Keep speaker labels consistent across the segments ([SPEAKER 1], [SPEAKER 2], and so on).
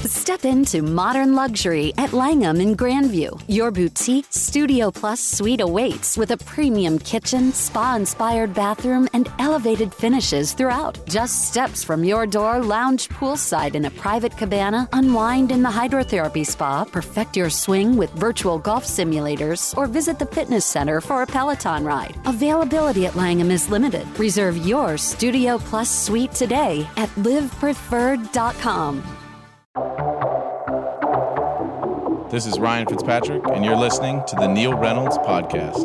[SPEAKER 1] Step into modern luxury at Langham in Grandview. Your boutique Studio Plus suite awaits with a premium kitchen, spa-inspired bathroom, and elevated finishes throughout. Just steps from your door, lounge poolside in a private cabana, unwind in the hydrotherapy spa, perfect your swing with virtual golf simulators, or visit the fitness center for a Peloton ride. Availability at Langham is limited. Reserve your Studio Plus suite today at livepreferred.com.
[SPEAKER 2] This is Ryan Fitzpatrick, and you're listening to the Neil Reynolds Podcast.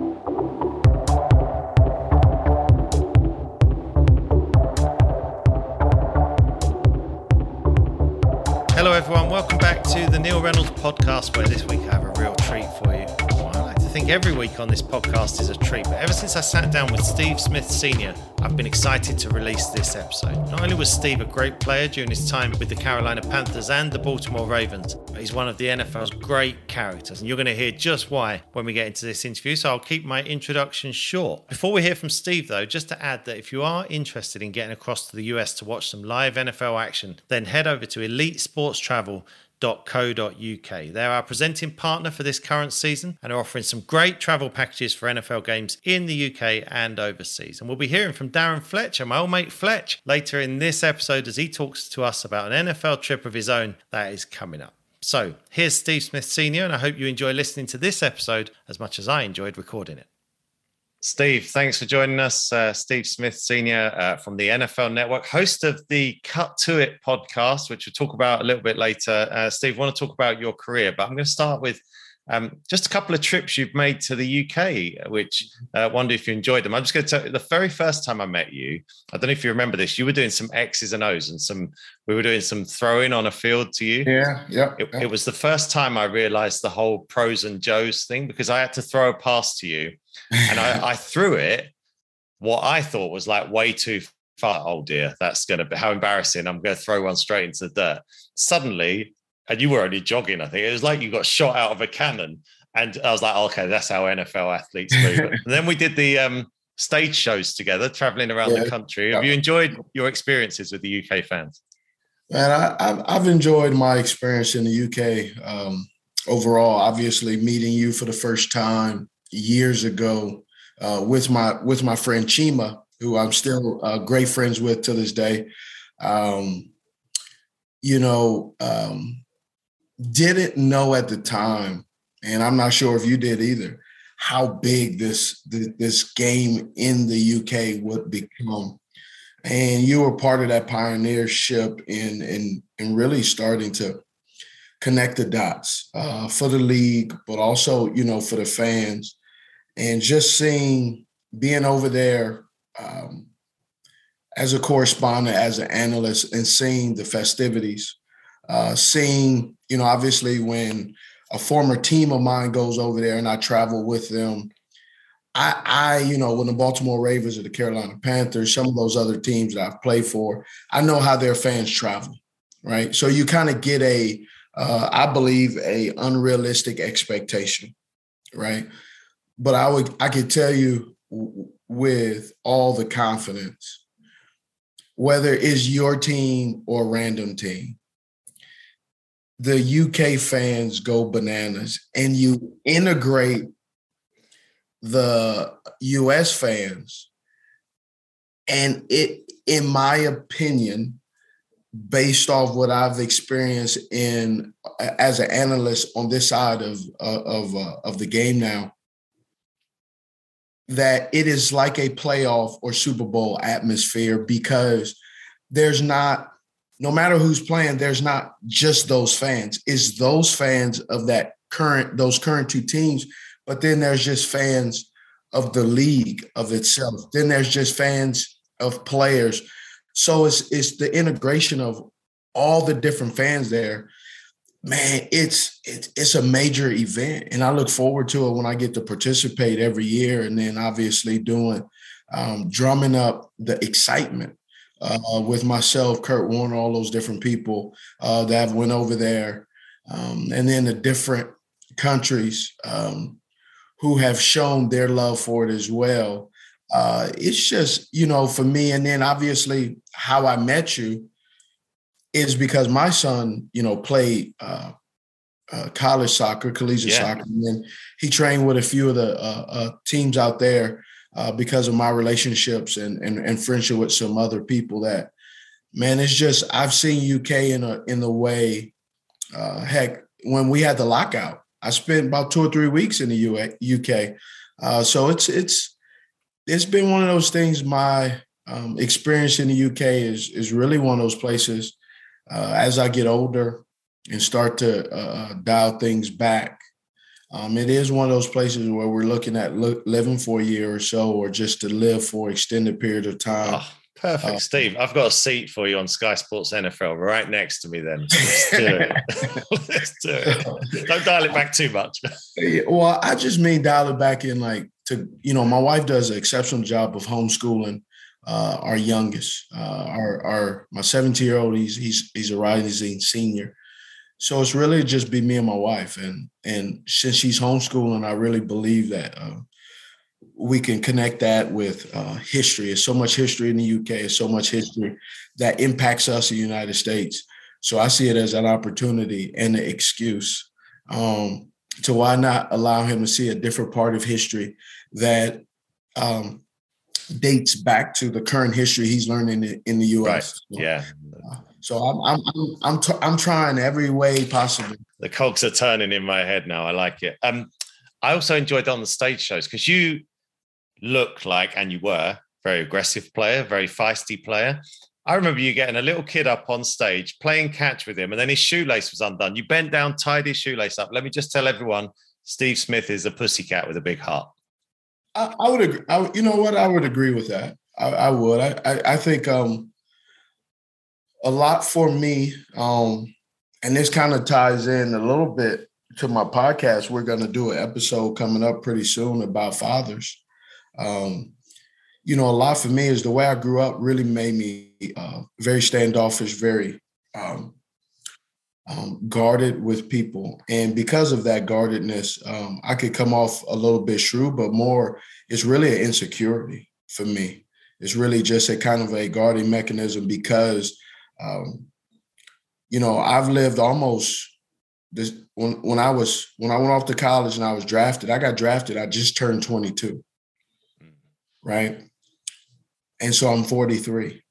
[SPEAKER 3] Hello everyone, welcome back to the Neil Reynolds Podcast, where this week I have a real treat for you. Well, I like to think every week on this podcast is a treat, but ever since I sat down with Steve Smith Sr., I've been excited to release this episode. Not only was Steve a great player during his time with the Carolina Panthers and the Baltimore Ravens, but he's one of the NFL's great characters, and you're going to hear just why when we get into this interview, so I'll keep my introduction short. Before we hear from Steve though, just to add that if you are interested in getting across to the US to watch some live NFL action, then head over to elitesportstravel.co.uk. They're our presenting partner for this current season and are offering some great travel packages for NFL games in the UK and overseas. And we'll be hearing from Darren Fletcher, my old mate Fletch, later in this episode as he talks to us about an NFL trip of his own that is coming up. So here's Steve Smith Sr., and I hope you enjoy listening to this episode as much as I enjoyed recording it. Steve, thanks for joining us. Steve Smith Sr. From the NFL Network, host of the Cut to It podcast, which we'll talk about a little bit later. Steve, I want to talk about your career, but I'm going to start with just a couple of trips you've made to the UK, which I wonder if you enjoyed them. I'm just going to tell you, the very first time I met you, I don't know if you remember this, you were doing some X's and O's and we were doing some throwing on a field to you.
[SPEAKER 4] Yeah.
[SPEAKER 3] It was the first time I realized the whole pros and Joes thing, because I had to throw a pass to you and I threw it, what I thought was like way too far. Oh dear, that's going to be, how embarrassing. I'm going to throw one straight into the dirt. Suddenly, and you were only jogging, I think. It was like you got shot out of a cannon. And I was like, okay, that's how NFL athletes move. And then we did the stage shows together, traveling around the country. Have you enjoyed your experiences with the UK fans?
[SPEAKER 4] Man, I've enjoyed my experience in the UK overall. Obviously, meeting you for the first time years ago with my friend Chima, who I'm still great friends with to this day. Didn't know at the time, and I'm not sure if you did either, how big this game in the UK would become. And you were part of that pioneership in really starting to connect the dots for the league, but also, for the fans. And just being over there as a correspondent, as an analyst, and seeing the festivities, seeing, obviously when a former team of mine goes over there and I travel with them, when the Baltimore Ravens or the Carolina Panthers, some of those other teams that I've played for, I know how their fans travel, right? So you kind of get I believe, a unrealistic expectation, right? But I could tell you with all the confidence, whether it's your team or a random team, the UK fans go bananas, and you integrate the US fans. And it, in my opinion, based off what I've experienced as an analyst on this side of the game now, that it is like a playoff or Super Bowl atmosphere, because no matter who's playing, there's not just those fans. It's those fans of those current two teams, but then there's just fans of the league of itself. Then there's just fans of players. So it's the integration of all the different fans there. Man, it's a major event, and I look forward to it when I get to participate every year. And then obviously drumming up the excitement with myself, Kurt Warner, all those different people that have went over there, and then the different countries who have shown their love for it as well. It's just, for me, and then obviously how I met you, is because my son, played college soccer, collegiate soccer, and then he trained with a few of the teams out there because of my relationships and friendship with some other people. That, man, it's just, I've seen UK in the way. Heck, when we had the lockout, I spent about 2 or 3 weeks in the UK. So it's been one of those things. My experience in the UK is really one of those places. As I get older and start to dial things back, it is one of those places where we're looking at living for a year or so, or just to live for an extended period of time.
[SPEAKER 3] Oh, perfect. Steve, I've got a seat for you on Sky Sports NFL right next to me then. Let's do it. Let's do it. Don't dial it back too much.
[SPEAKER 4] Well, I just mean dial it back in, like, to, my wife does an exceptional job of homeschooling our youngest. My 17-year-old, he's a rising senior. So it's really just be me and my wife. And since she's homeschooling, I really believe that we can connect that with history. There's so much history in the UK. There's so much history that impacts us in the United States. So I see it as an opportunity and an excuse to why not allow him to see a different part of history that dates back to the current history he's learning in the U.S.
[SPEAKER 3] Right. Yeah.
[SPEAKER 4] So I'm trying every way possible.
[SPEAKER 3] The cogs are turning in my head now. I like it. I also enjoyed on the stage shows because you look like, and you were, a very aggressive player, very feisty player. I remember you getting a little kid up on stage, playing catch with him, and then his shoelace was undone. You bent down, tied his shoelace up. Let me just tell everyone, Steve Smith is a pussycat with a big heart.
[SPEAKER 4] I would agree. You know what? I would agree with that. I would. I think a lot for me, and this kind of ties in a little bit to my podcast. We're going to do an episode coming up pretty soon about fathers. A lot for me is the way I grew up really made me very standoffish, very guarded with people. And because of that guardedness, I could come off a little bit shrewd, but more, it's really an insecurity for me. It's really just a kind of a guarding mechanism because, I've lived almost this when I went off to college and I was drafted. I got drafted. I just turned 22, right? And so I'm 43.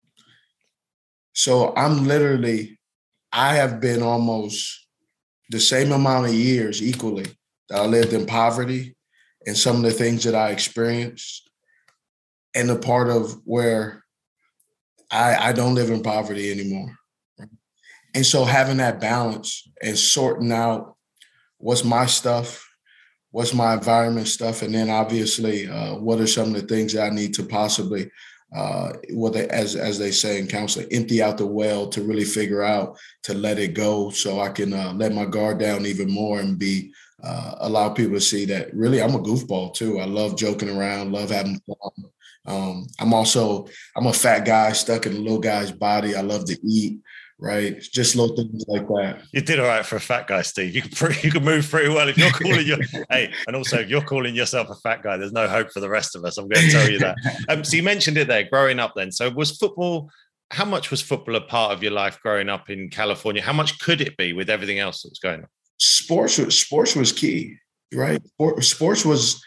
[SPEAKER 4] So I have been almost the same amount of years equally that I lived in poverty and some of the things that I experienced, and the part of where I don't live in poverty anymore. And so having that balance and sorting out what's my stuff, what's my environment stuff, and then obviously what are some of the things that I need to possibly, as they say in counseling, empty out the well to really figure out to let it go, so I can let my guard down even more and allow people to see that really I'm a goofball too. I love joking around, love having fun. I'm a fat guy stuck in a little guy's body. I love to eat. Right, just little things like that.
[SPEAKER 3] You did all right for a fat guy, Steve. You can move pretty well if you're calling and also if you're calling yourself a fat guy, there's no hope for the rest of us. I'm going to tell you that. So you mentioned it there, growing up. Then, so how much was football a part of your life growing up in California? How much could it be with everything else that's going on?
[SPEAKER 4] Sports was key, right? Sports was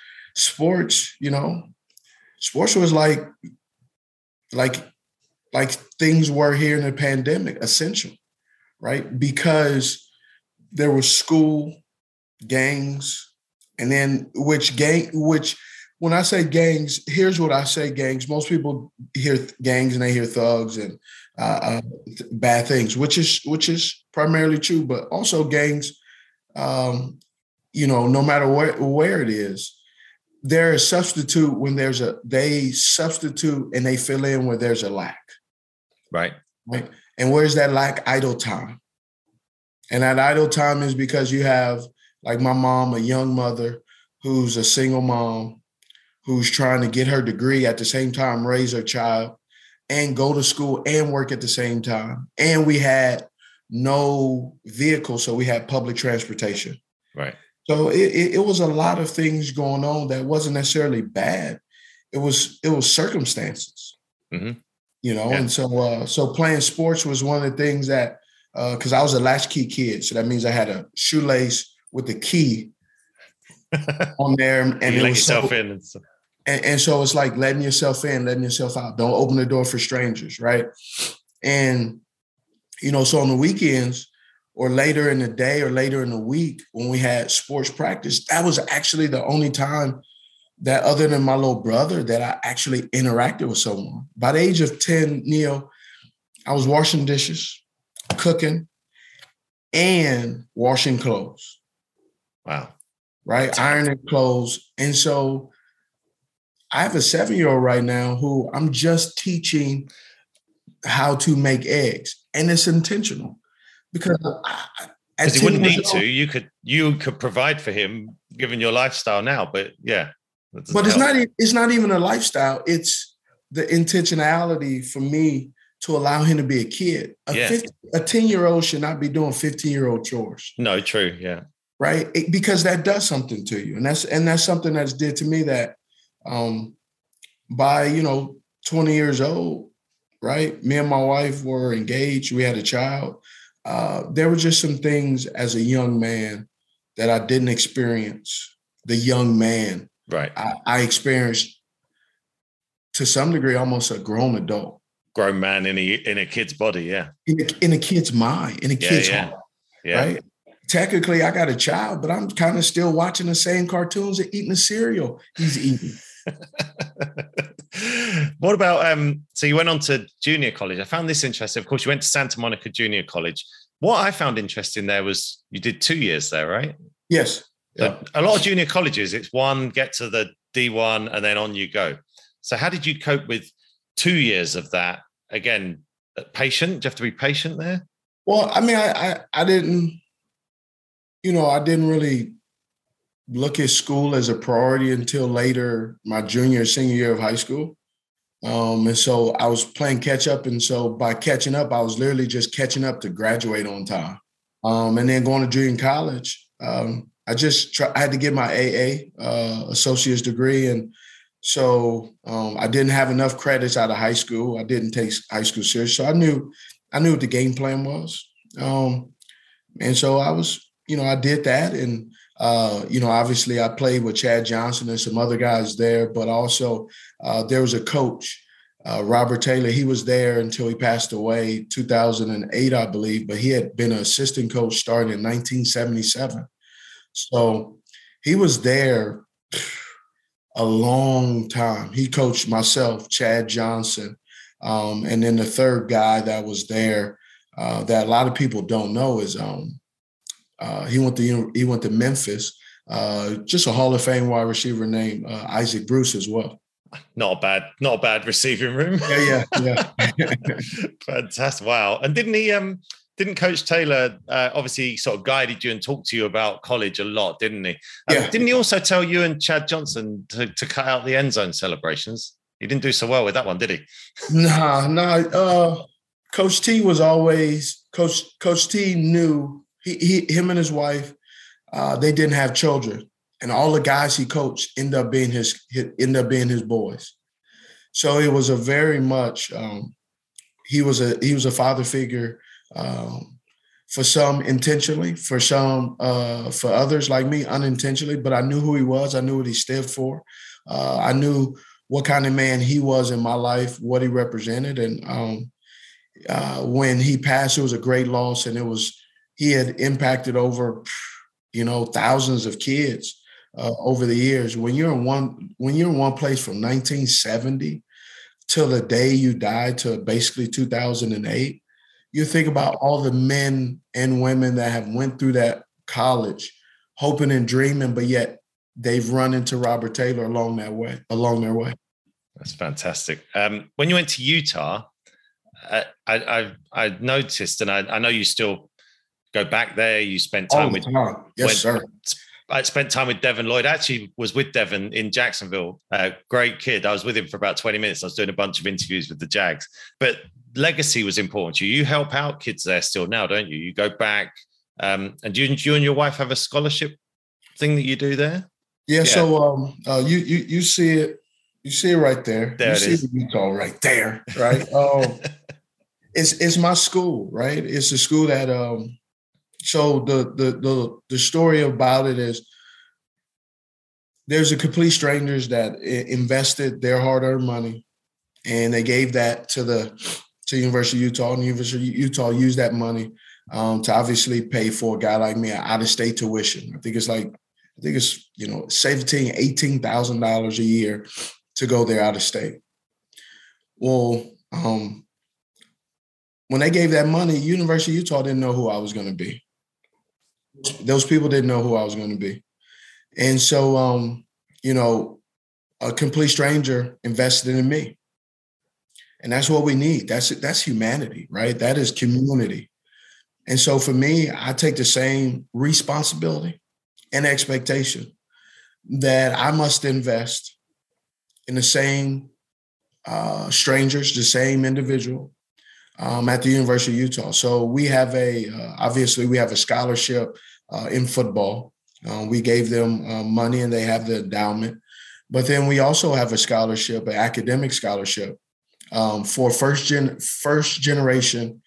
[SPEAKER 4] like things were here in the pandemic, essential, right? Because there was school, gangs, and then which when I say gangs, here's what I say gangs. Most people hear gangs and they hear thugs and bad things, which is primarily true, but also gangs, no matter where it is, they're a substitute when they substitute and they fill in where there's a lack.
[SPEAKER 3] Right.
[SPEAKER 4] And where's that lack? Idle time. And that idle time is because you have, like my mom, a young mother who's a single mom, who's trying to get her degree at the same time, raise her child, and go to school and work at the same time. And we had no vehicle, so we had public transportation.
[SPEAKER 3] Right.
[SPEAKER 4] So it was a lot of things going on that wasn't necessarily bad. It was circumstances.
[SPEAKER 3] Mm-hmm.
[SPEAKER 4] And so playing sports was one of the things that, because I was a latchkey kid, so that means I had a shoelace with the key on there, and
[SPEAKER 3] you let yourself in and stuff.
[SPEAKER 4] And so it's like letting yourself in, letting yourself out. Don't open the door for strangers, right? And, so on the weekends or later in the day or later in the week when we had sports practice, that was actually the only time that, other than my little brother, that I actually interacted with someone. By the age of 10, Neil, I was washing dishes, cooking, and washing clothes.
[SPEAKER 3] Wow.
[SPEAKER 4] Right? Ironing clothes. And so I have a 7-year-old right now who I'm just teaching how to make eggs. And it's intentional because
[SPEAKER 3] he wouldn't need to. You could provide for him given your lifestyle now, but yeah.
[SPEAKER 4] But it's not even a lifestyle. It's the intentionality for me to allow him to be a kid. A 10-year-old should not be doing 15-year-old chores.
[SPEAKER 3] No, true. Yeah.
[SPEAKER 4] Right. Because that does something to you. And that's something that's did to me that by, 20 years old, right. Me and my wife were engaged. We had a child. There were just some things as a young man that I didn't experience. The young man.
[SPEAKER 3] Right.
[SPEAKER 4] I experienced, to some degree, almost a grown adult.
[SPEAKER 3] Grown man in a kid's body, yeah.
[SPEAKER 4] In a kid's mind, in a kid's heart, right? Technically, I got a child, but I'm kind of still watching the same cartoons and eating the cereal he's eating.
[SPEAKER 3] What about, so you went on to junior college. I found this interesting. Of course, you went to Santa Monica Junior College. What I found interesting there was you did 2 years there, right?
[SPEAKER 4] Yes.
[SPEAKER 3] So a lot of junior colleges, it's one, get to the D1 and then on you go. So how did you cope with 2 years of that? Again, patient? Do you have to be patient there?
[SPEAKER 4] Well, I mean, I didn't, I didn't really look at school as a priority until later, my junior, senior year of high school. And so I was playing catch up. And so by catching up, I was literally just catching up to graduate on time. And then going to junior college, I had to get my AA, associate's degree. And so I didn't have enough credits out of high school. I didn't take high school serious. So I knew what the game plan was. And so I was, I did that. And, obviously I played with Chad Johnson and some other guys there, but also there was a coach, Robert Taylor. He was there until he passed away, 2008, I believe, but he had been an assistant coach starting in 1977. So he was there a long time. He coached myself, Chad Johnson, and then the third guy that was there that a lot of people don't know is he went to Memphis. Just a Hall of Fame wide receiver named Isaac Bruce as well.
[SPEAKER 3] Not a bad receiving room.
[SPEAKER 4] Yeah.
[SPEAKER 3] Fantastic! Wow. And didn't Coach Taylor obviously sort of guided you and talked to you about college a lot, didn't he? Didn't he also tell you and Chad Johnson to cut out the end zone celebrations? He didn't do so well with that one, did he? No. Coach T was always Coach T knew him and his wife. They didn't have children, and all the guys he coached ended up being his boys. So it was a very much he was a father figure. For some intentionally, for some, for others like me unintentionally, but I knew who he was. I knew what he stood for. I knew what kind of man he was in my life, what he represented. And when he passed, it was a great loss. And he had impacted over, thousands of kids over the years. When you're in one place from 1970 till the day you died to basically 2008, you think about all the men and women that have went through that college, hoping and dreaming, but yet they've run into Robert Taylor along their way. That's fantastic. When you went to Utah, I noticed, and I know you still go back there. You spent time with,
[SPEAKER 4] sir.
[SPEAKER 3] I spent time with Devin Lloyd. I actually was with Devin in Jacksonville. Great kid. I was with him for about 20 minutes. I was doing a bunch of interviews with the Jags, but legacy was important to you. You help out kids there still now, don't you? You go back, and you and your wife have a scholarship thing that you do there.
[SPEAKER 4] Yeah. So you see You see it right there.
[SPEAKER 3] There
[SPEAKER 4] you
[SPEAKER 3] it
[SPEAKER 4] see
[SPEAKER 3] is.
[SPEAKER 4] the Utah right there, right? It's my school, right? It's a school that so the story about it is there's a complete strangers that invested their hard-earned money, and they gave that to the University of Utah, and the University of Utah used that money to obviously pay for a guy like me an out-of-state tuition. I think it's $18,000 a year to go there out of state. Well, when they gave that money, University of Utah didn't know who I was going to be. Those people didn't know who I was going to be. And so, a complete stranger invested in me. And that's what we need. That's humanity, right? That is community. And so for me, I take the same responsibility and expectation that I must invest in the same strangers, the same individual at the University of Utah. So we have obviously we have a scholarship in football. We gave them money and they have the endowment. But then we also have a scholarship, an academic scholarship for first generation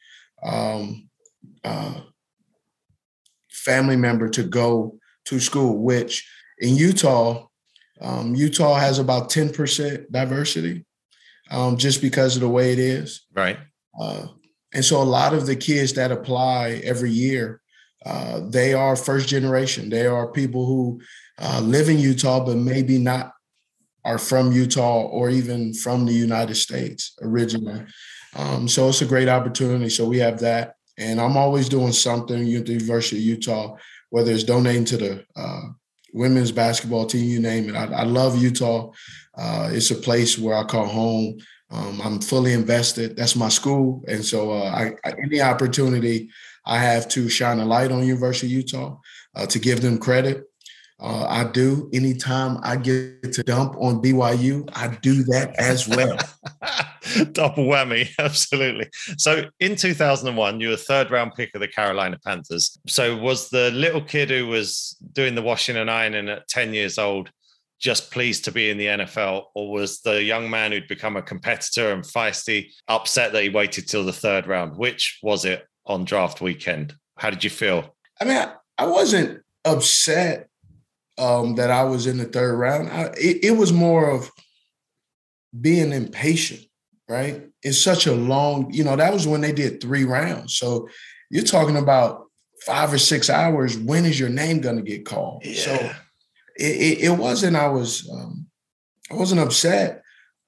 [SPEAKER 4] family member to go to school, which in Utah, Utah has about 10% diversity just because of the way it is.
[SPEAKER 3] Right.
[SPEAKER 4] And so a lot of the kids that apply every year, they are first generation. They are people who live in Utah, but maybe not are from Utah or even from the United States originally. So it's a great opportunity. So we have that. And I'm always doing something at the University of Utah, whether it's donating to the women's basketball team, you name it. I love Utah. It's a place where I call home. I'm fully invested. That's my school. And so any opportunity I have to shine a light on University of Utah, to give them credit, I do. Anytime I get to dump on BYU, I do that as well.
[SPEAKER 3] Double whammy, absolutely. So in 2001, you were a third-round pick of the Carolina Panthers. So was the little kid who was doing the washing and ironing at 10 years old just pleased to be in the NFL, or was the young man who'd become a competitor and feisty upset that he waited till the third round? Which was it on draft weekend? How did you feel?
[SPEAKER 4] I mean, I wasn't upset that I was in the third round. It was more of being impatient, right? It's such a long, that was when they did 3 rounds. So you're talking about 5 or 6 hours. When is your name going to get called?
[SPEAKER 3] Yeah.
[SPEAKER 4] So it wasn't, I wasn't upset.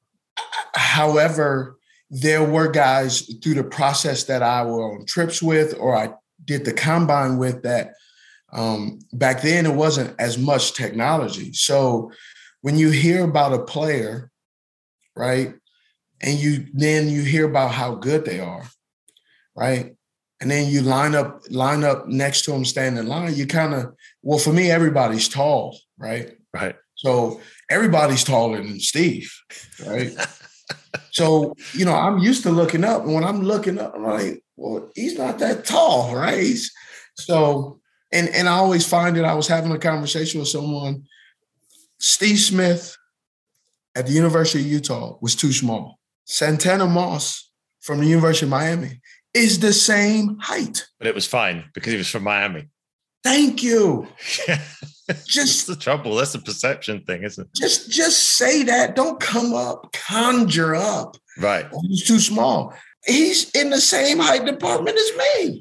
[SPEAKER 4] However, there were guys through the process that I were on trips with, or I did the combine with, that back then it wasn't as much technology. So when you hear about a player, right, and then you hear about how good they are, right, and then you line up next to them, stand in line, you kind of, well, for me, everybody's tall, right?
[SPEAKER 3] Right.
[SPEAKER 4] So everybody's taller than Steve, right? So, I'm used to looking up. And when I'm looking up, I'm like, well, he's not that tall, right? So, and I always find that I was having a conversation with someone. Steve Smith at the University of Utah was too small. Santana Moss from the University of Miami is the same height.
[SPEAKER 3] But it was fine because he was from Miami.
[SPEAKER 4] Thank you.
[SPEAKER 3] Yeah.
[SPEAKER 4] Just
[SPEAKER 3] That's the trouble. That's a perception thing, isn't it?
[SPEAKER 4] Just say that. Don't conjure up.
[SPEAKER 3] Right.
[SPEAKER 4] Oh, he's too small. He's in the same height department as me.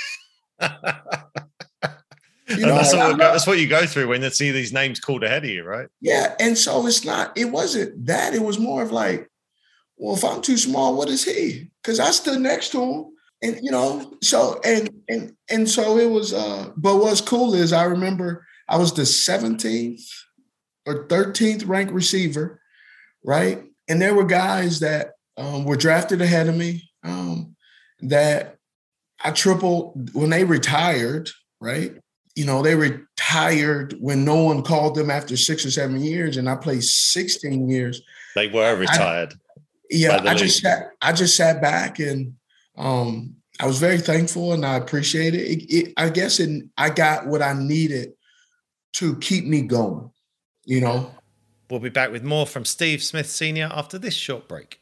[SPEAKER 3] That's what you go through when you see these names called ahead of you, right?
[SPEAKER 4] Yeah. And so it wasn't that. It was more of like, well, if I'm too small, what is he? Because I stood next to him. And, so it was, but what's cool is I remember I was the 17th or 13th ranked receiver, right? And there were guys that were drafted ahead of me that I tripled when they retired, right? They retired when no one called them after 6 or 7 years, and I played 16 years.
[SPEAKER 3] They were retired.
[SPEAKER 4] I just sat back and I was very thankful and I appreciate it. I guess I got what I needed to keep me going,
[SPEAKER 3] We'll be back with more from Steve Smith Sr. after this short break.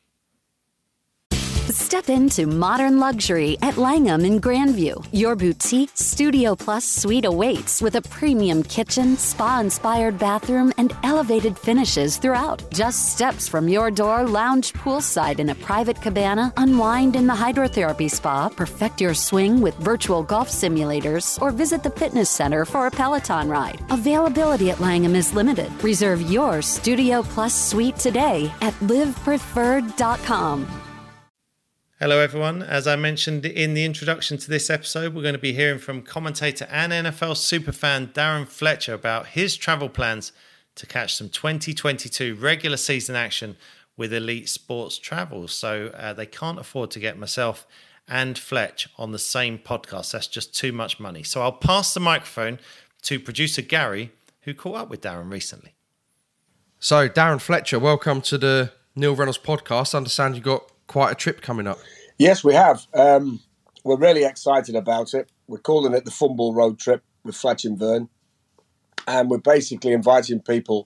[SPEAKER 1] Step into modern luxury at Langham in Grandview. Your boutique Studio Plus suite awaits with a premium kitchen, spa-inspired bathroom, and elevated finishes throughout. Just steps from your door, lounge poolside in a private cabana, unwind in the hydrotherapy spa, perfect your swing with virtual golf simulators, or visit the fitness center for a Peloton ride. Availability at Langham is limited. Reserve your Studio Plus suite today at livepreferred.com.
[SPEAKER 3] Hello, everyone. As I mentioned in the introduction to this episode, we're going to be hearing from commentator and NFL superfan Darren Fletcher about his travel plans to catch some 2022 regular season action with Elite Sports Travel. So they can't afford to get myself and Fletch on the same podcast. That's just too much money. So I'll pass the microphone to producer Gary, who caught up with Darren recently.
[SPEAKER 5] So, Darren Fletcher, welcome to the Neil Reynolds podcast. I understand you've got quite a trip coming up.
[SPEAKER 6] Yes, we have. We're really excited about it. We're calling it the Fumble Road Trip with Fletch and Vern. And we're basically inviting people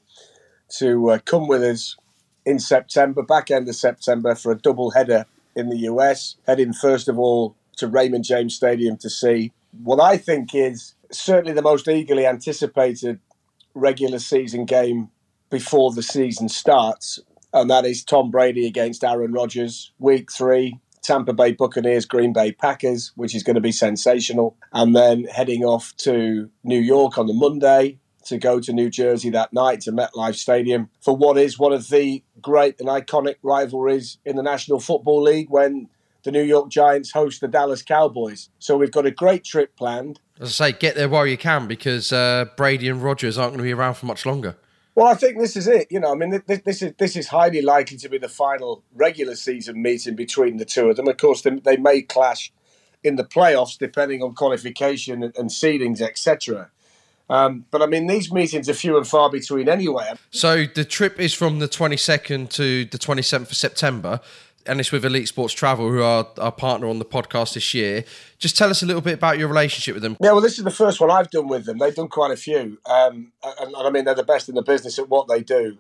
[SPEAKER 6] to come with us in September, back end of September, for a double header in the US. Heading first of all to Raymond James Stadium to see what I think is certainly the most eagerly anticipated regular season game before the season starts. And that is Tom Brady against Aaron Rodgers, week 3, Tampa Bay Buccaneers, Green Bay Packers, which is going to be sensational. And then heading off to New York on the Monday to go to New Jersey that night to MetLife Stadium for what is one of the great and iconic rivalries in the National Football League when the New York Giants host the Dallas Cowboys. So we've got a great trip planned.
[SPEAKER 5] As I say, get there while you can because Brady and Rodgers aren't going to be around for much longer.
[SPEAKER 6] Well, I think this is it. You know, I mean, this is highly likely to be the final regular season meeting between the two of them. Of course, they may clash in the playoffs depending on qualification and seedings, etc. But I mean, these meetings are few and far between anyway.
[SPEAKER 5] So the trip is from the 22nd to the 27th of September. And it's with Elite Sports Travel, who are our partner on the podcast this year. Just tell us a little bit about your relationship with them.
[SPEAKER 6] Yeah, well, this is the first one I've done with them. They've done quite a few. And I mean, they're the best in the business at what they do.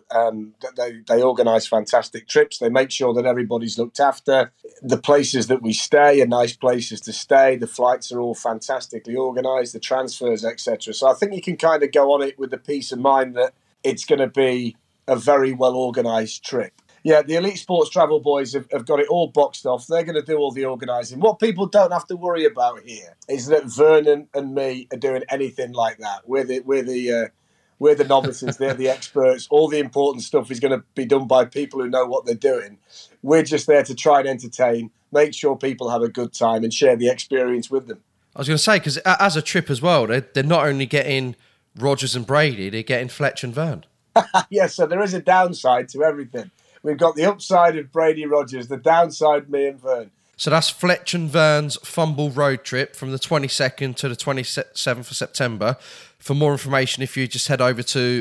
[SPEAKER 6] They organise fantastic trips. They make sure that everybody's looked after. The places that we stay are nice places to stay. The flights are all fantastically organised, the transfers, etc. So I think you can kind of go on it with the peace of mind that it's going to be a very well-organised trip. Yeah, the Elite Sports Travel boys have got it all boxed off. They're going to do all the organising. What people don't have to worry about here is that Vernon and me are doing anything like that. We're the novices. They're the experts. All the important stuff is going to be done by people who know what they're doing. We're just there to try and entertain, make sure people have a good time and share the experience with them.
[SPEAKER 5] I was going to say, because as a trip as well, they're not only getting Rodgers and Brady, they're getting Fletch and Vern.
[SPEAKER 6] Yes, so there is a downside to everything. We've got the upside of Brady Rodgers, the downside, me and Vern.
[SPEAKER 5] So that's Fletch and Vern's Fumble Road Trip from the 22nd to the 27th of September. For more information, if you just head over to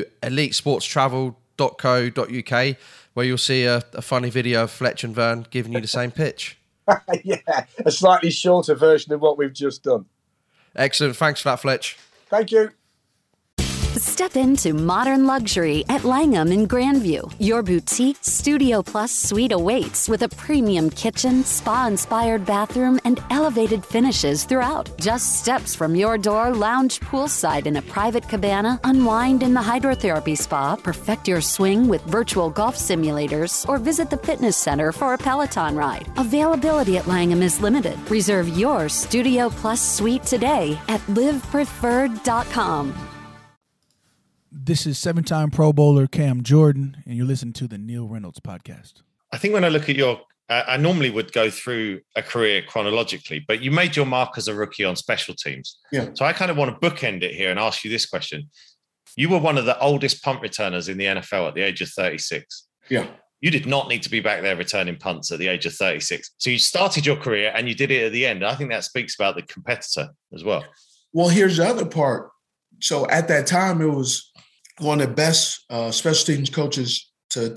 [SPEAKER 5] elitesportstravel.co.uk, where you'll see a funny video of Fletch and Vern giving you the same pitch.
[SPEAKER 6] Yeah, a slightly shorter version of what we've just done.
[SPEAKER 5] Excellent. Thanks for that, Fletch.
[SPEAKER 6] Thank you.
[SPEAKER 1] Step into modern luxury at Langham in Grandview. Your boutique Studio Plus suite awaits with a premium kitchen, spa-inspired bathroom, and elevated finishes throughout. Just steps from your door, lounge poolside in a private cabana, unwind in the hydrotherapy spa, perfect your swing with virtual golf simulators, or visit the fitness center for a Peloton ride. Availability at Langham is limited. Reserve your Studio Plus suite today at livepreferred.com.
[SPEAKER 7] This is 7-time Pro Bowler Cam Jordan, and you're listening to the Neil Reynolds podcast.
[SPEAKER 3] I think when I look at your, I normally would go through a career chronologically, but you made your mark as a rookie on special teams.
[SPEAKER 4] Yeah.
[SPEAKER 3] So I kind of want to bookend it here and ask you this question. You were one of the oldest punt returners in the NFL at the age of 36.
[SPEAKER 4] Yeah.
[SPEAKER 3] You did not need to be back there returning punts at the age of 36. So you started your career and you did it at the end. I think that speaks about the competitor as well.
[SPEAKER 4] Well, here's the other part. So at that time, it was one of the best special teams coaches to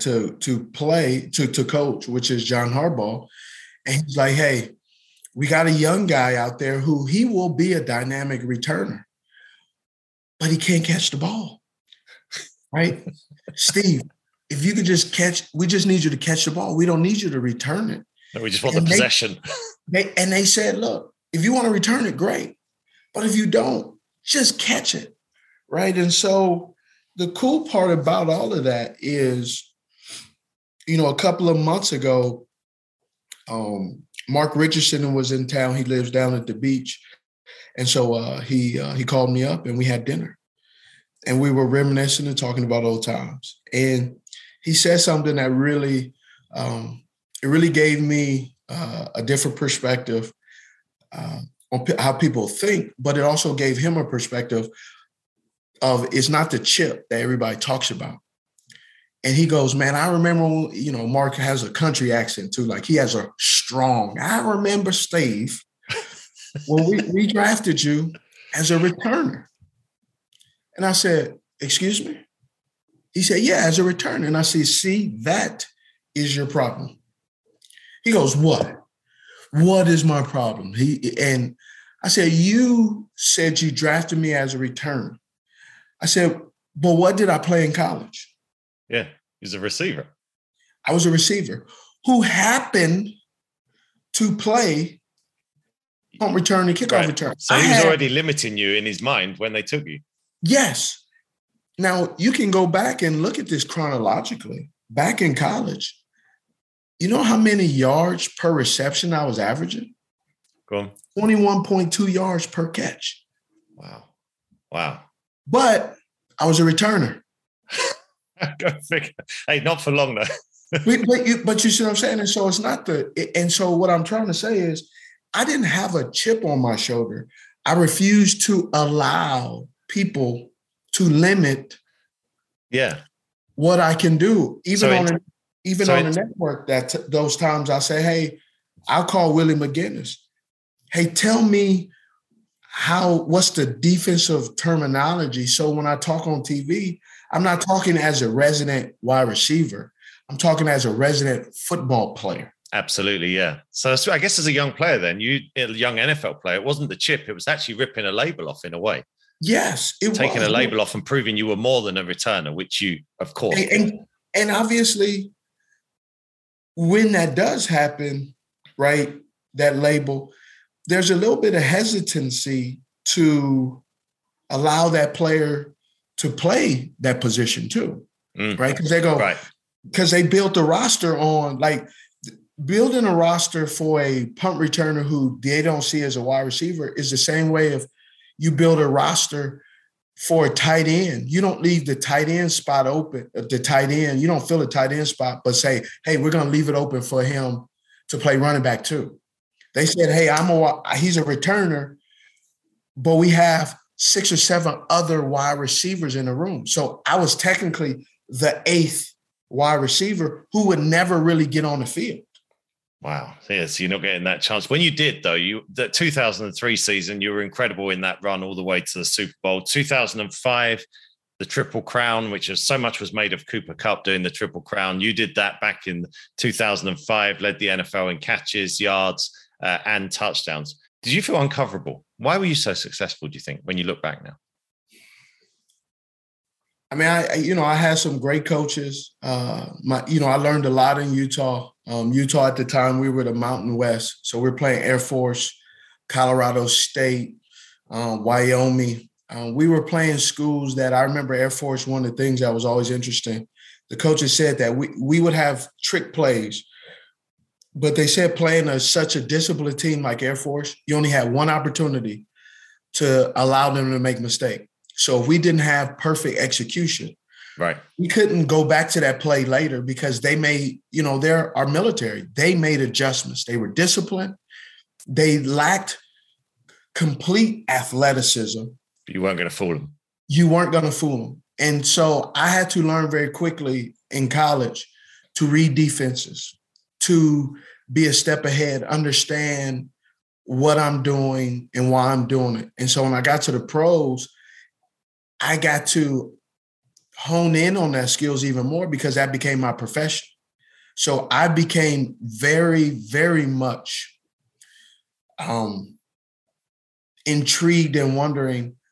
[SPEAKER 4] coach, which is John Harbaugh. And he's like, hey, we got a young guy out there who he will be a dynamic returner, but he can't catch the ball, right? Steve, if you could just catch, we just need you to catch the ball. We don't need you to return it.
[SPEAKER 3] No, we just want the possession.
[SPEAKER 4] They said, look, if you want to return it, great. But if you don't, just catch it, right? And so the cool part about all of that is, a couple of months ago, Mark Richardson was in town. He lives down at the beach. And so he called me up and we had dinner. And we were reminiscing and talking about old times. And he said something that really, it really gave me a different perspective on how people think, but it also gave him a perspective of it's not the chip that everybody talks about. And he goes, man, I remember, Mark has a country accent too. Like he has a strong, I remember Steve, when we drafted you as a returner. And I said, excuse me? He said, yeah, as a returner. And I said, see, that is your problem. He goes, what? What is my problem? And I said, you said you drafted me as a returner. I said, but what did I play in college?
[SPEAKER 3] Yeah, he's a receiver.
[SPEAKER 4] I was a receiver who happened to play punt return and kickoff return.
[SPEAKER 3] So he was already limiting you in his mind when they took you.
[SPEAKER 4] Yes. Now, you can go back and look at this chronologically. Back in college, you know how many yards per reception I was averaging?
[SPEAKER 3] Go on.
[SPEAKER 4] 21.2 yards per catch.
[SPEAKER 3] Wow.
[SPEAKER 4] But I was a returner.
[SPEAKER 3] Go figure. Hey, not for long though.
[SPEAKER 4] but you see what I'm saying? And so it's not and so what I'm trying to say is I didn't have a chip on my shoulder. I refused to allow people to limit what I can do. Even on the network, those times I say, hey, I'll call Willie McGinnis. Hey, tell me what's the defensive terminology? So when I talk on TV, I'm not talking as a resident wide receiver. I'm talking as a resident football player.
[SPEAKER 3] Absolutely, yeah. So I guess as a young player then, a young NFL player, it wasn't the chip. It was actually ripping a label off in a way.
[SPEAKER 4] Yes, it was.
[SPEAKER 3] Taking a label off and proving you were more than a returner, which you, of course.
[SPEAKER 4] And obviously, when that does happen, right, that label, there's a little bit of hesitancy to allow that player to play that position too, right? Because they go, because they built the roster on, like, building a roster for a punt returner who they don't see as a wide receiver is the same way if you build a roster for a tight end. You don't leave the tight end spot open, you don't fill the tight end spot, but say, hey, we're going to leave it open for him to play running back too. They said, hey, he's a returner, but we have 6 or 7 other wide receivers in the room. So I was technically the 8th wide receiver who would never really get on the field.
[SPEAKER 3] Wow. Yeah, so you're not getting that chance. When you did, though, that 2003 season, you were incredible in that run all the way to the Super Bowl. 2005, the Triple Crown, which so much was made of Cooper Kupp doing the Triple Crown. You did that back in 2005, led the NFL in catches, yards, and touchdowns. Did you feel uncoverable? Why were you so successful, do you think, when you look back now?
[SPEAKER 4] I mean, I had some great coaches. I learned a lot in Utah. Utah at the time, we were the Mountain West. So we're playing Air Force, Colorado State, Wyoming. We were playing schools that I remember Air Force, one of the things that was always interesting. The coaches said that we would have trick plays, but they said playing such a disciplined team like Air Force, you only had one opportunity to allow them to make mistakes. So if we didn't have perfect execution,
[SPEAKER 3] right,
[SPEAKER 4] we couldn't go back to that play later because they made, they're our military. They made adjustments. They were disciplined. They lacked complete athleticism.
[SPEAKER 3] You weren't going to fool them.
[SPEAKER 4] You weren't going to fool them. And so I had to learn very quickly in college to read defenses, to be a step ahead, understand what I'm doing and why I'm doing it. And so when I got to the pros, I got to hone in on that skills even more because that became my profession. So I became very, very much intrigued and wondering,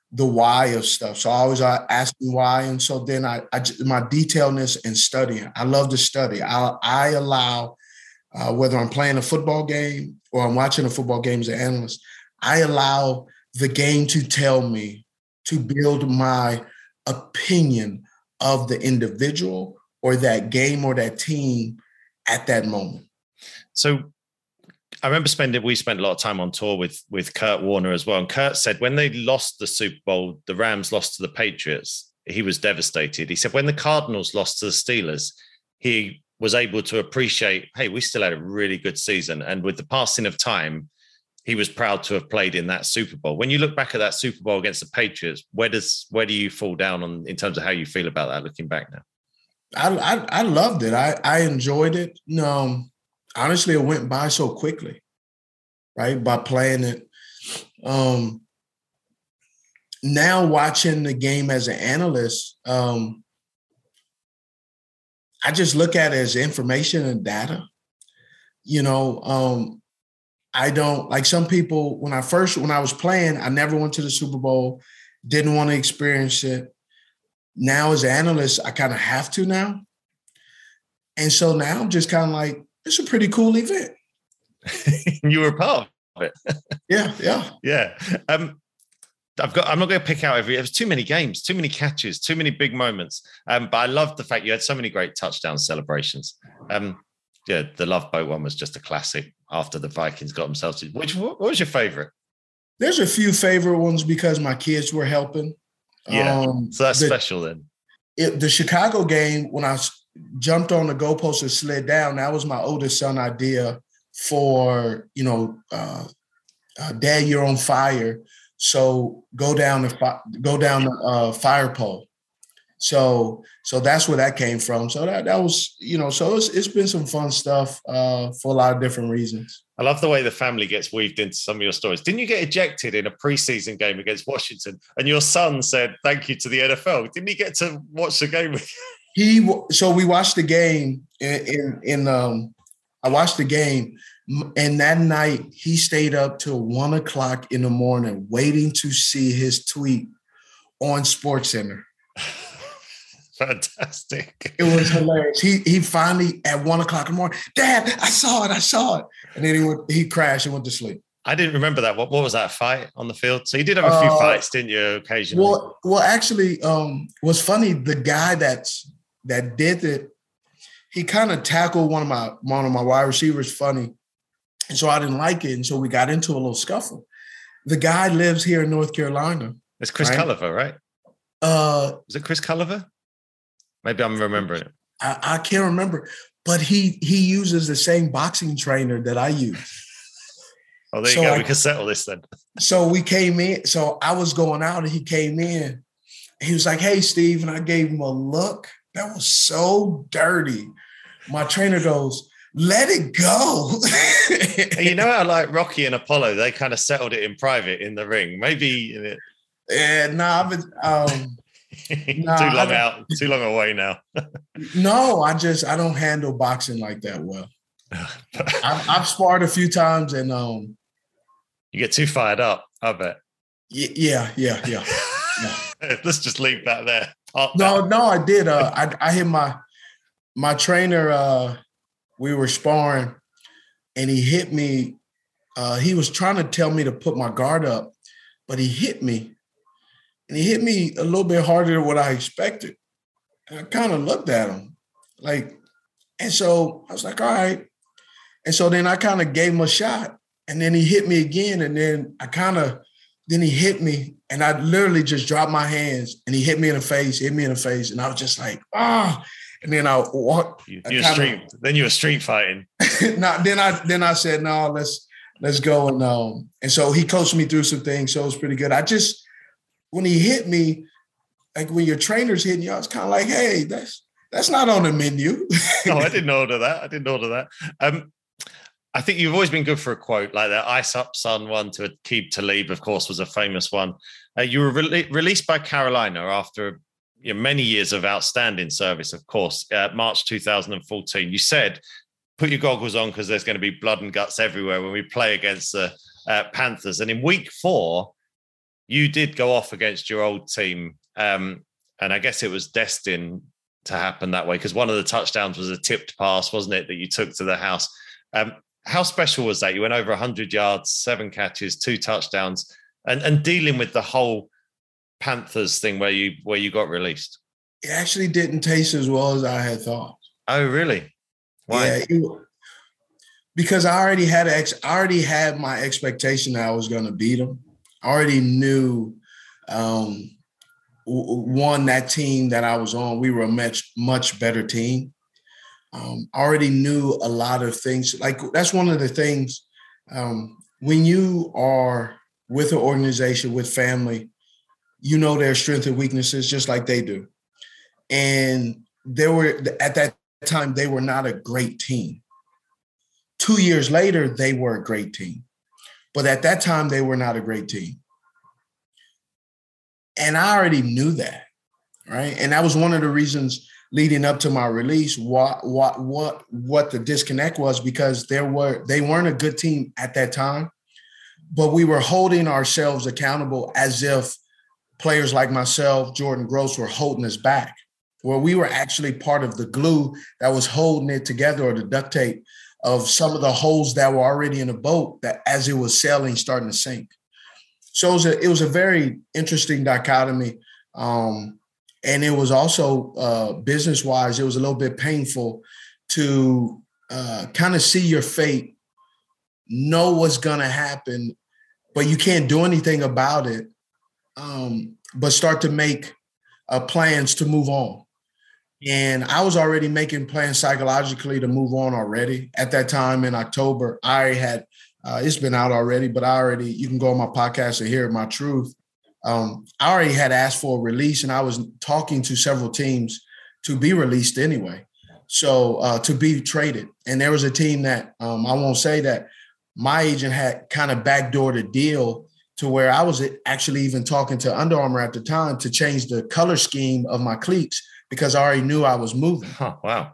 [SPEAKER 4] the why of stuff. So I always ask me why. And so then my detailness in studying, I love to study. I allow, whether I'm playing a football game or I'm watching a football game as an analyst, I allow the game to tell me, to build my opinion of the individual or that game or that team at that moment.
[SPEAKER 3] So I remember we spent a lot of time on tour with Kurt Warner as well. And Kurt said when they lost the Super Bowl, the Rams lost to the Patriots, he was devastated. He said when the Cardinals lost to the Steelers, he was able to appreciate, hey, we still had a really good season. And with the passing of time, he was proud to have played in that Super Bowl. When you look back at that Super Bowl against the Patriots, where do you fall down on in terms of how you feel about that looking back now?
[SPEAKER 4] I loved it. I enjoyed it. Honestly, it went by so quickly, right? By playing it. Now watching the game as an analyst, I just look at it as information and data. I don't like some people when I was playing, I never went to the Super Bowl, didn't want to experience it. Now as an analyst, I kind of have to now. And so now I'm just kind of like, it's a pretty cool event.
[SPEAKER 3] You were part of it.
[SPEAKER 4] Yeah.
[SPEAKER 3] I'm not going to pick out there's too many games, too many catches, too many big moments. But I loved the fact you had so many great touchdown celebrations. The Love Boat one was just a classic after the Vikings got themselves. What was your favorite?
[SPEAKER 4] There's a few favorite ones because my kids were helping.
[SPEAKER 3] Yeah, so that's special then.
[SPEAKER 4] The Chicago game, when I jumped on the goalpost and slid down, that was my oldest son idea for, Dad, you're on fire. So go down the fire pole. So that's where that came from. So that was, so it's been some fun stuff for a lot of different reasons.
[SPEAKER 3] I love the way the family gets weaved into some of your stories. Didn't you get ejected in a preseason game against Washington? And your son said, thank you to the NFL. Didn't he get to watch the game with you?
[SPEAKER 4] So we watched the game I watched the game, and that night he stayed up till 1:00 in the morning waiting to see his tweet on SportsCenter.
[SPEAKER 3] Fantastic.
[SPEAKER 4] It was hilarious. He finally at 1:00 in the morning, Dad, I saw it. And then he crashed and went to sleep.
[SPEAKER 3] I didn't remember that. What was that fight on the field? So you did have a few fights, didn't you, occasionally?
[SPEAKER 4] Well, actually, what's funny, the guy that did it, he kind of tackled one of my wide receivers funny. And so I didn't like it. And so we got into a little scuffle. The guy lives here in North Carolina.
[SPEAKER 3] It's Chris Culliver, right? Is it Chris Culliver? Maybe I'm remembering it.
[SPEAKER 4] I can't remember. But he uses the same boxing trainer that I use.
[SPEAKER 3] Oh, there you go. We can settle this then.
[SPEAKER 4] So we came in. So I was going out and he came in. He was like, hey, Steve. And I gave him a look. That was so dirty. My trainer goes, let it go.
[SPEAKER 3] You know how like Rocky and Apollo, they kind of settled it in private in the ring. Maybe.
[SPEAKER 4] I've been
[SPEAKER 3] too long away now.
[SPEAKER 4] No, I don't handle boxing like that well. I've sparred a few times and
[SPEAKER 3] you get too fired up, I bet.
[SPEAKER 4] Yeah.
[SPEAKER 3] Let's just leave that there.
[SPEAKER 4] No, I did. I hit my trainer. We were sparring, and he hit me. He was trying to tell me to put my guard up, but he hit me, and he hit me a little bit harder than what I expected. And I kind of looked at him, and so I was like, all right. And so then I kind of gave him a shot, and then he hit me again, and then then he hit me, and I literally just dropped my hands, and he hit me in the face, and I was just like, ah. And then I walked.
[SPEAKER 3] Then you were street fighting.
[SPEAKER 4] Then I said, no, let's go. And so he coached me through some things, so it was pretty good. When he hit me, like when your trainer's hitting you, I was kind of like, hey, that's not on the menu.
[SPEAKER 3] No, I didn't order that. I think you've always been good for a quote like that. Ice Up Son one to Aqib Talib, of course, was a famous one. You were released by Carolina after many years of outstanding service, of course, March 2014. You said, put your goggles on because there's going to be blood and guts everywhere when we play against the Panthers. And in week 4, you did go off against your old team. And I guess it was destined to happen that way, because one of the touchdowns was a tipped pass, wasn't it, that you took to the house? How special was that? You went over 100 yards, 7 catches, 2 touchdowns, and dealing with the whole Panthers thing where you got released.
[SPEAKER 4] It actually didn't taste as well as I had thought.
[SPEAKER 3] Oh, really? Why?
[SPEAKER 4] Yeah, because I already had my expectation that I was going to beat them. I already knew, that team that I was on, we were a much better team. I already knew a lot of things. Like, that's one of the things, when you are with an organization, with family, you know their strengths and weaknesses just like they do. And at that time, they were not a great team. 2 years later, they were a great team. But at that time, they were not a great team. And I already knew that, right? And that was one of the reasons leading up to my release, what the disconnect was, because they weren't a good team at that time, but we were holding ourselves accountable as if players like myself, Jordan Gross, were holding us back, where we were actually part of the glue that was holding it together, or the duct tape of some of the holes that were already in the boat that as it was sailing, starting to sink. So it was a very interesting dichotomy. And it was also business-wise, it was a little bit painful to kind of see your fate, know what's going to happen, but you can't do anything about it, but start to make plans to move on. And I was already making plans psychologically to move on already. At that time in October, I had, it's been out already, but you can go on my podcast and hear my truth. I already had asked for a release, and I was talking to several teams to be released anyway. So to be traded. And there was a team that I won't say that my agent had kind of backdoored a deal to where I was actually even talking to Under Armour at the time to change the color scheme of my cleats, because I already knew I was moving.
[SPEAKER 3] Oh, wow.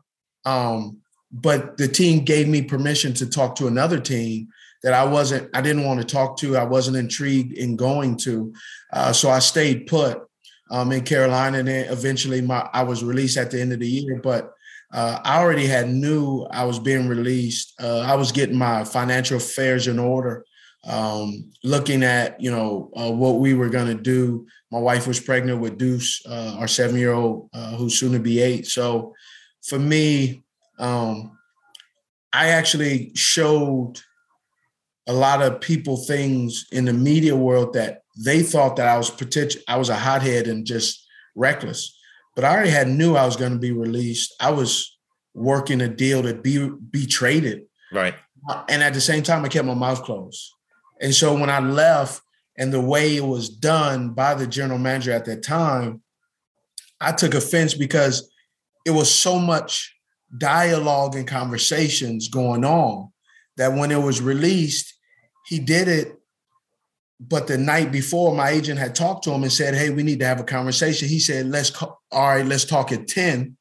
[SPEAKER 4] But the team gave me permission to talk to another team that I didn't want to talk to. I wasn't intrigued in going to. So I stayed put in Carolina. And then eventually I was released at the end of the year. But I already knew I was being released. I was getting my financial affairs in order, looking at, what we were going to do. My wife was pregnant with Deuce, our 7-year-old, who's soon to be 8. So for me, I actually showed a lot of people things in the media world that they thought that I was a hothead and just reckless. But I already knew I was going to be released. I was working a deal to be traded.
[SPEAKER 3] Right.
[SPEAKER 4] And at the same time, I kept my mouth closed. And so when I left, and the way it was done by the general manager at that time, I took offense, because it was so much dialogue and conversations going on that when it was released, he did it. But the night before, my agent had talked to him and said, hey, we need to have a conversation. He said, all right, let's talk at 10.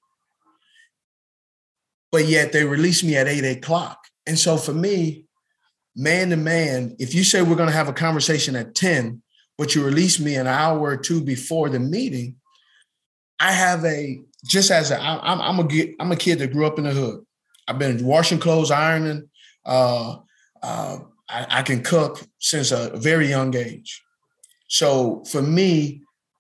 [SPEAKER 4] But yet they released me at 8 o'clock. And so for me, man to man, if you say we're going to have a conversation at 10, but you release me an hour or two before the meeting, I'm a kid that grew up in the hood. I've been washing clothes, ironing. I can cook since a very young age. So for me,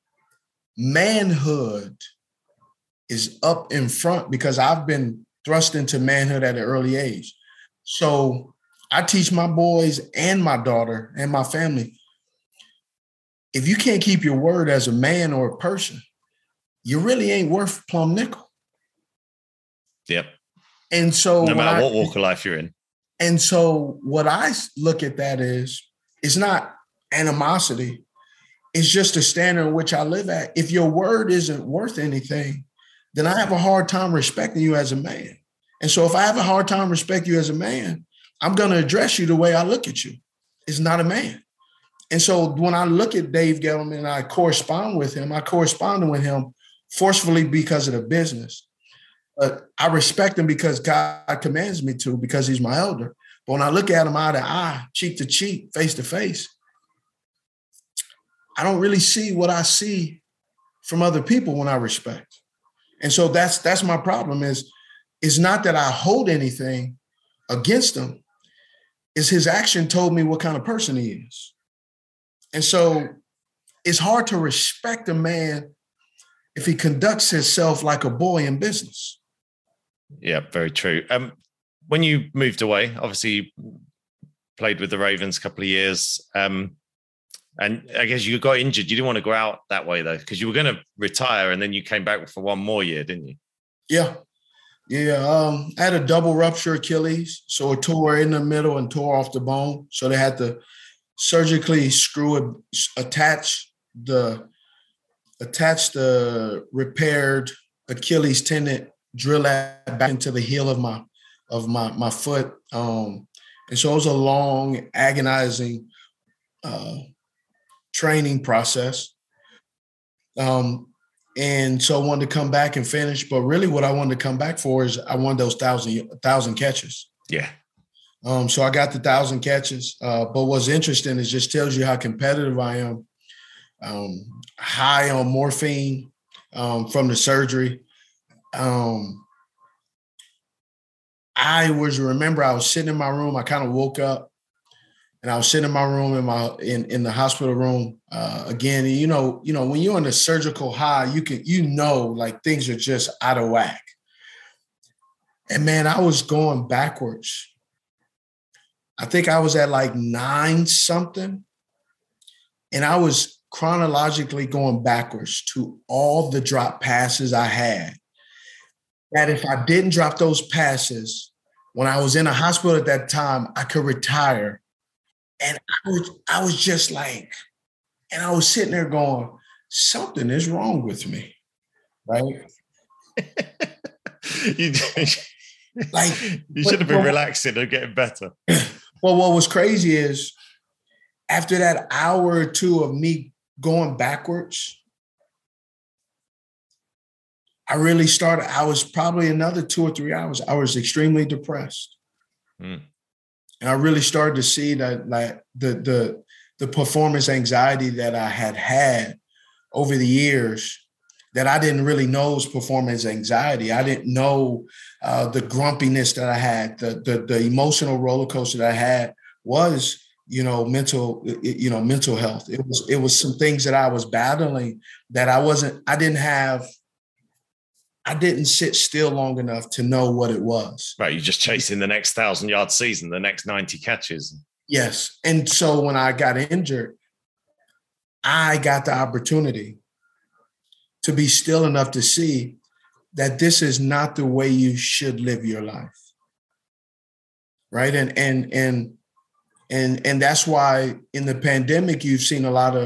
[SPEAKER 4] manhood is up in front, because I've been thrust into manhood at an early age. So I teach my boys and my daughter and my family, if you can't keep your word as a man or a person, you really ain't worth plum nickel.
[SPEAKER 3] Yep.
[SPEAKER 4] And so
[SPEAKER 3] no matter what walk of life you're in.
[SPEAKER 4] And so what I look at that is, it's not animosity. It's just the standard in which I live at. If your word isn't worth anything, then I have a hard time respecting you as a man. And so if I have a hard time respecting you as a man, I'm going to address you the way I look at you. It's not a man. And so when I look at Dave Gettleman and I corresponded with him forcefully because of the business. But I respect him because God commands me to, because he's my elder. But when I look at him eye to eye, cheek to cheek, face to face, I don't really see what I see from other people when I respect. And so that's my problem is it's not that I hold anything against him. It's his action told me what kind of person he is. And so it's hard to respect a man if he conducts himself like a boy in business.
[SPEAKER 3] Yeah, very true. When you moved away, obviously you played with the Ravens a couple of years. And I guess you got injured. You didn't want to go out that way, though, because you were going to retire and then you came back for one more year, didn't you?
[SPEAKER 4] Yeah. I had a double rupture Achilles. So it tore in the middle and tore off the bone. So they had to surgically attach the repaired Achilles tendon, drill that back into the heel of my foot. And so it was a long, agonizing training process. And so I wanted to come back and finish. But really what I wanted to come back for is I wanted those 1,000 catches.
[SPEAKER 3] Yeah.
[SPEAKER 4] So I got the 1,000 catches. But what's interesting is just tells you how competitive I am. High on morphine from the surgery. I was sitting in my room. I kind of woke up and I was sitting in my room in the hospital room again. And, you know, when you're on a surgical high, like things are just out of whack. And man, I was going backwards. I think I was at like 9 something. And I was chronologically going backwards to all the drop passes I had. That if I didn't drop those passes when I was in a hospital at that time, I could retire. And I was just like, and I was sitting there going, something is wrong with me, right?
[SPEAKER 3] You should have been relaxing and getting better.
[SPEAKER 4] Well, what was crazy is after that hour or two of me going backwards, I was probably another 2 or 3 hours. I was extremely depressed. And I really started to see that like the performance anxiety that I had over the years that I didn't really know was performance anxiety. I didn't know the grumpiness that I had, the emotional roller coaster that I had was, mental health. It was some things that I was battling that I didn't sit still long enough to know what it was.
[SPEAKER 3] Right. You're just chasing the next 1,000-yard season, the next 90 catches.
[SPEAKER 4] Yes. And so when I got injured, I got the opportunity to be still enough to see that this is not the way you should live your life. Right. And that's why in the pandemic, you've seen a lot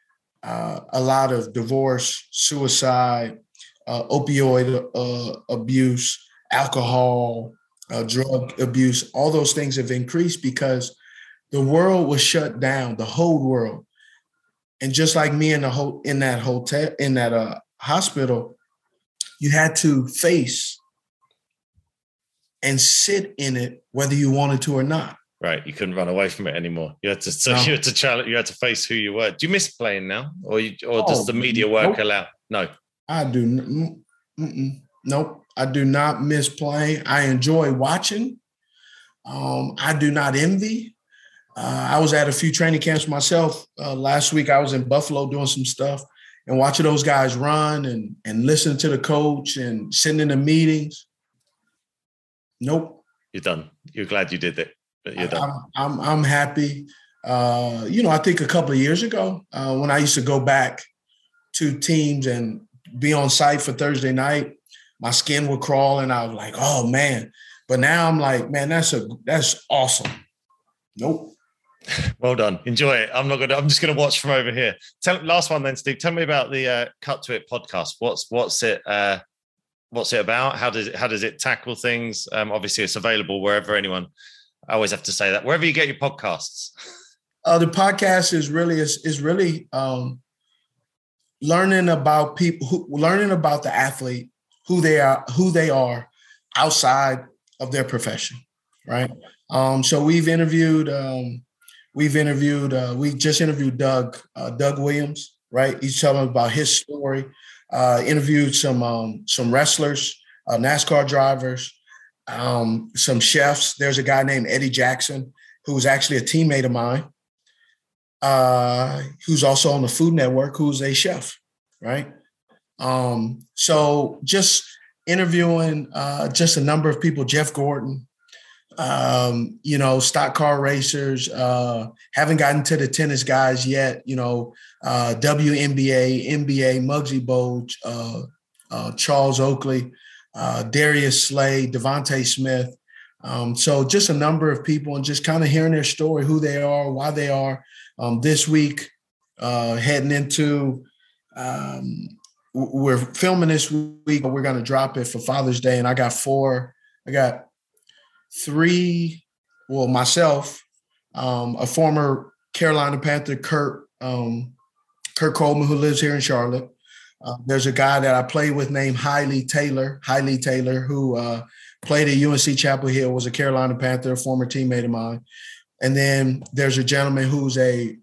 [SPEAKER 4] of divorce, suicide, opioid abuse, alcohol, drug abuse. All those things have increased because the world was shut down, the whole world. And just like me in that hospital, you had to face and sit in it whether you wanted to or not.
[SPEAKER 3] Right, you couldn't run away from it anymore. You had to challenge. You had to face who you were. Do you miss playing now, or does the media work allow? No,
[SPEAKER 4] I do. Nope, I do not miss playing. I enjoy watching. I do not envy. I was at a few training camps myself. Last week, I was in Buffalo doing some stuff and watching those guys run and listen to the coach and sitting in the meetings. Nope.
[SPEAKER 3] You're done. You're glad you did it. But you're done.
[SPEAKER 4] I'm happy. I think a couple of years ago when I used to go back to teams and be on site for Thursday night, my skin would crawl and I was like, oh man. But now I'm like, man, that's awesome. Nope.
[SPEAKER 3] Well done. Enjoy it. I'm just going to watch from over here. Last one then, Steve. Tell me about the Cut to It podcast. What's it about? How does it tackle things? Obviously, it's available wherever anyone. I always have to say that wherever you get your podcasts.
[SPEAKER 4] The podcast is really learning about people, learning about the athlete, who they are outside of their profession, right? So we've interviewed We've interviewed, we just interviewed Doug Williams, right? He's telling about his story. Interviewed some wrestlers, NASCAR drivers, some chefs. There's a guy named Eddie Jackson, who's actually a teammate of mine, who's also on the Food Network, who's a chef, right? So just interviewing just a number of people, Jeff Gordon, stock car racers, haven't gotten to the tennis guys yet, WNBA, NBA, Muggsy Bogues, Charles Oakley, Darius Slade, Devontae Smith. So just a number of people and just kind of hearing their story, who they are, why they are. This week, heading into, we're filming this week, but we're going to drop it for Father's Day. And I got three, myself, a former Carolina Panther, Kurt Coleman, who lives here in Charlotte. There's a guy that I played with named Hailey Taylor, who played at UNC Chapel Hill, was a Carolina Panther, a former teammate of mine. And then there's a gentleman who's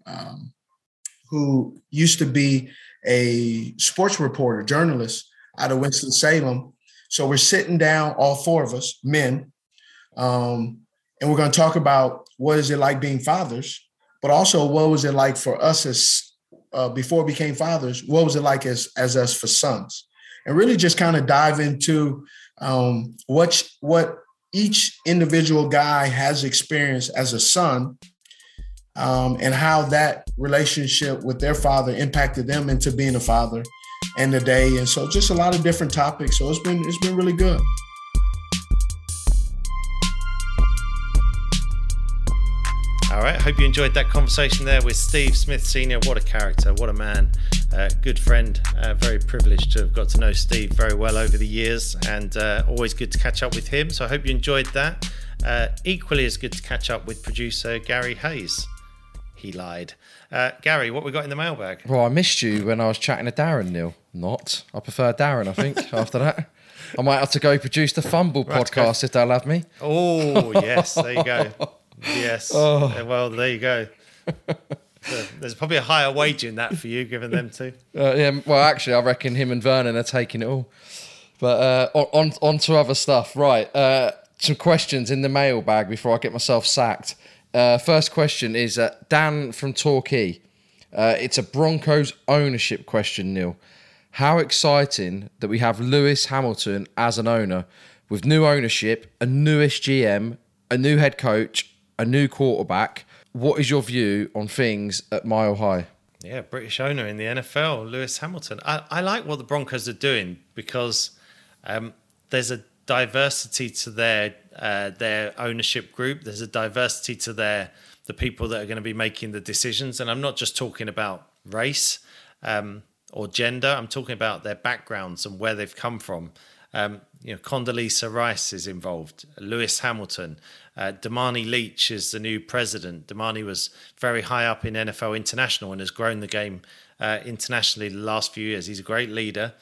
[SPEAKER 4] who used to be a sports reporter, journalist out of Winston-Salem. So we're sitting down, all four of us, men, and we're going to talk about what is it like being fathers, but also what was it like for us as before we became fathers, what was it like as us for sons? And really just kind of dive into what each individual guy has experienced as a son, and how that relationship with their father impacted them into being a father and a day. And so just a lot of different topics. So it's been really good.
[SPEAKER 3] All right, hope you enjoyed that conversation there with Steve Smith Sr. What a character, what a man, good friend. Very privileged to have got to know Steve very well over the years, and always good to catch up with him. So I hope you enjoyed that. Equally as good to catch up with producer Gary Hayes. He lied. Gary, what we got in the mailbag?
[SPEAKER 5] Well, I missed you when I was chatting to Darren, Neil. Not. I prefer Darren, I think, after that. I might have to go produce the Fumble podcast if they'll have me.
[SPEAKER 3] Oh, yes, there you go. Yes. Oh. Well, there you go. So there's probably a higher wage in that for you, given them two.
[SPEAKER 5] Yeah. Well, actually, I reckon him and Vernon are taking it all. But on to other stuff. Right. Some questions in the mailbag before I get myself sacked. First question is Dan from Torquay. It's a Broncos ownership question, Neil. How exciting that we have Lewis Hamilton as an owner with new ownership, a newish GM, a new head coach, a new quarterback. What is your view on things at Mile High?
[SPEAKER 3] Yeah, British owner in the NFL, Lewis Hamilton. I like what the Broncos are doing because there's a diversity to their ownership group. There's a diversity to the people that are going to be making the decisions. And I'm not just talking about race or gender. I'm talking about their backgrounds and where they've come from. Condoleezza Rice is involved. Lewis Hamilton. Damani Leach is the new president. Damani was very high up in NFL International and has grown the game internationally the last few years. He's a great leader.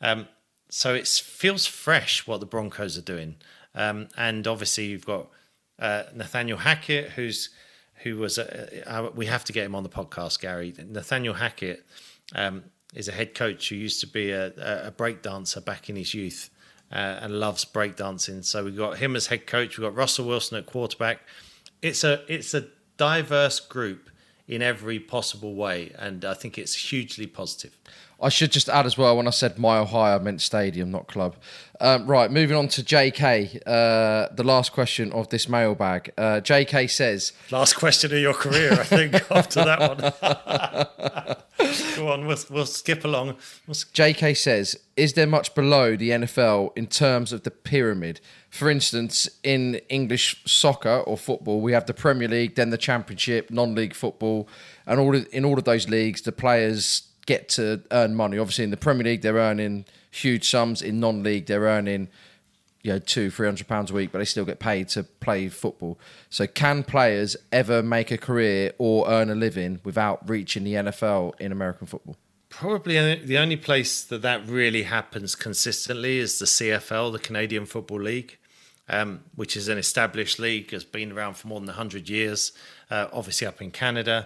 [SPEAKER 3] So it feels fresh what the Broncos are doing. And obviously you've got Nathaniel Hackett, who was we have to get him on the podcast, Gary. Nathaniel Hackett is a head coach who used to be a breakdancer back in his youth. And loves breakdancing. So we've got him as head coach. We've got Russell Wilson at quarterback. It's a diverse group in every possible way, and I think it's hugely positive.
[SPEAKER 5] I should just add as well, when I said Mile High, I meant stadium, not club. Right, moving on to JK, the last question of this mailbag. JK says...
[SPEAKER 3] Last question of your career, I think, after that one. Go on, we'll skip along.
[SPEAKER 5] JK says, is there much below the NFL in terms of the pyramid? For instance, in English soccer or football, we have the Premier League, then the Championship, non-league football, and in all of those leagues, the players get to earn money. Obviously, in the Premier League, they're earning huge sums. In non-league, they're earning, £200-300 a week, but they still get paid to play football. So, can players ever make a career or earn a living without reaching the NFL in American football?
[SPEAKER 3] Probably the only place that really happens consistently is the CFL, the Canadian Football League. which is an established league, has been around for more than 100 years, obviously up in Canada.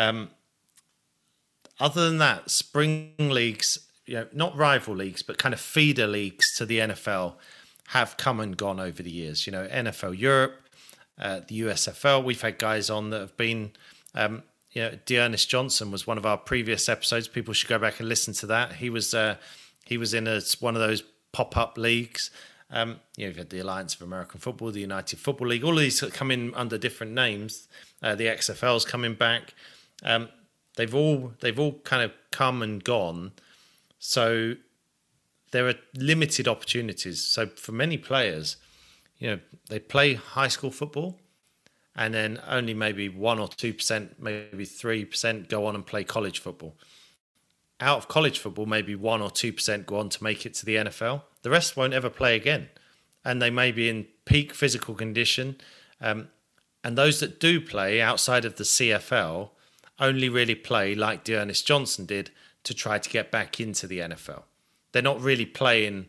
[SPEAKER 3] Other than that, spring leagues, not rival leagues, but kind of feeder leagues to the NFL have come and gone over the years. NFL Europe, the USFL, we've had guys on that have been, Dearness Johnson was one of our previous episodes. People should go back and listen to that. He was in one of those pop-up leagues. You've had the Alliance of American Football, the United Football League, all of these come in under different names. The XFL's coming back. They've all kind of come and gone. So there are limited opportunities. So for many players, they play high school football, and then only maybe 1 or 2%, maybe 3% go on and play college football. Out of college football, maybe 1 or 2% go on to make it to the NFL. The rest won't ever play again. And they may be in peak physical condition. And those that do play outside of the CFL only really play like Dearness Johnson did to try to get back into the NFL. They're not really playing,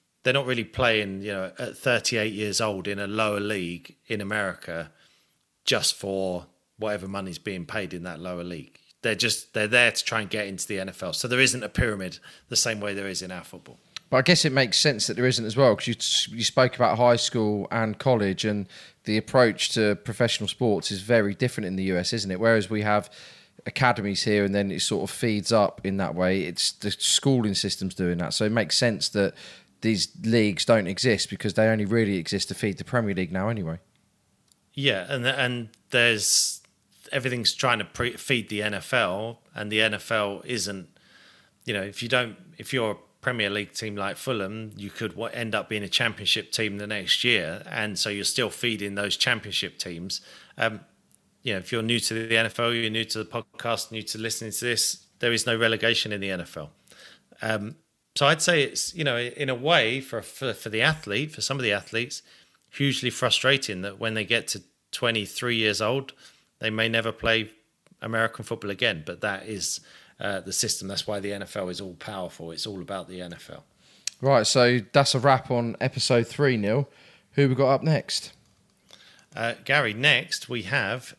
[SPEAKER 3] at 38 years old in a lower league in America just for whatever money's being paid in that lower league. They're there to try and get into the NFL. So there isn't a pyramid the same way there is in our football.
[SPEAKER 5] But I guess it makes sense that there isn't as well, because you spoke about high school and college, and the approach to professional sports is very different in the US, isn't it? Whereas we have academies here, and then it sort of feeds up in that way. It's the schooling system's doing that. So it makes sense that these leagues don't exist, because they only really exist to feed the Premier League now anyway.
[SPEAKER 3] Yeah, and there's everything's trying to feed the NFL, and the NFL isn't. If you're a Premier League team like Fulham, you could end up being a Championship team the next year, and so you're still feeding those Championship teams. If you're new to the NFL, you're new to the podcast, new to listening to this, there is no relegation in the NFL. So I'd say it's, in a way for the athlete, for some of the athletes, hugely frustrating that when they get to 23 years old, they may never play American football again. But that is the system. That's why the NFL is all powerful. It's all about the NFL.
[SPEAKER 5] Right, so that's a wrap on episode 3, Neil. Who we got up next?
[SPEAKER 3] Gary, next we have...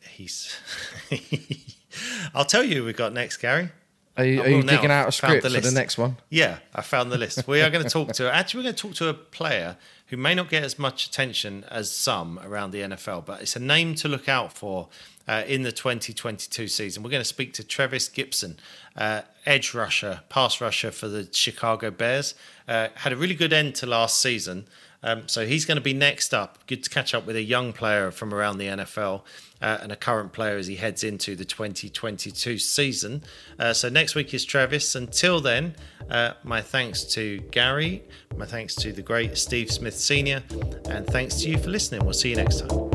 [SPEAKER 3] I'll tell you who we got next, Gary.
[SPEAKER 5] Are you digging out a script for the next one?
[SPEAKER 3] Yeah, I found the list. We are going to talk to... Actually, we're going to talk to a player who may not get as much attention as some around the NFL, but it's a name to look out for in the 2022 season. We're going to speak to Trevis Gipson, edge rusher, pass rusher for the Chicago Bears. Had a really good end to last season. So he's going to be next up. Good to catch up with a young player from around the NFL and a current player as he heads into the 2022 season. So next week is Travis. Until then, my thanks to Gary, my thanks to the great Steve Smith Sr., and thanks to you for listening. We'll see you next time.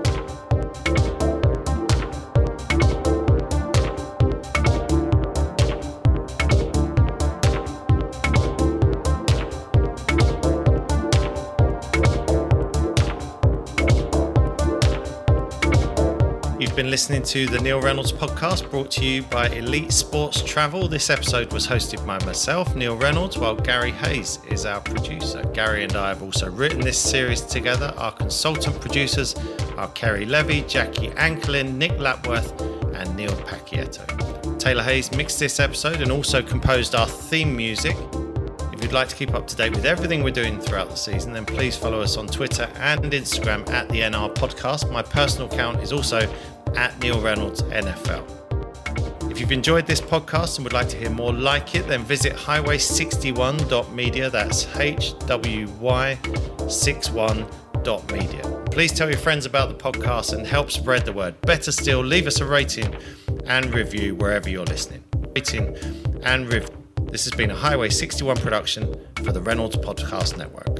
[SPEAKER 3] You've been listening to the Neil Reynolds podcast, brought to you by Elite Sports Travel. This episode was hosted by myself, Neil Reynolds, while Gary Hayes is our producer. Gary and I have also written this series together. Our consultant producers are Kerry Levy, Jackie Anklin, Nick Lapworth, and Neil Pacchietto. Taylor Hayes mixed this episode and also composed our theme music. If you'd like to keep up to date with everything we're doing throughout the season, then please follow us on Twitter and Instagram at the NR Podcast. My personal account is also at Neil Reynolds NFL. If you've enjoyed this podcast and would like to hear more like it, then visit highway61.media. That's HWY61.media. Please tell your friends about the podcast and help spread the word. Better still, leave us a rating and review wherever you're listening. Rating and review. This has been a Highway 61 production for the Reynolds Podcast Network.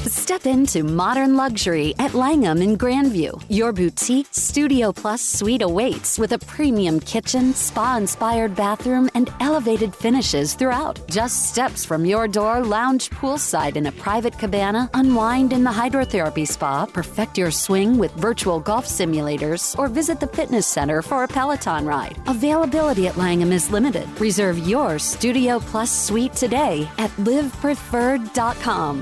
[SPEAKER 1] Step into modern luxury at Langham in Grandview. Your boutique Studio Plus suite awaits with a premium kitchen, spa-inspired bathroom, and elevated finishes throughout. Just steps from your door, lounge poolside in a private cabana, unwind in the hydrotherapy spa, perfect your swing with virtual golf simulators, or visit the fitness center for a Peloton ride. Availability at Langham is limited. Reserve your Studio Plus suite today at livepreferred.com.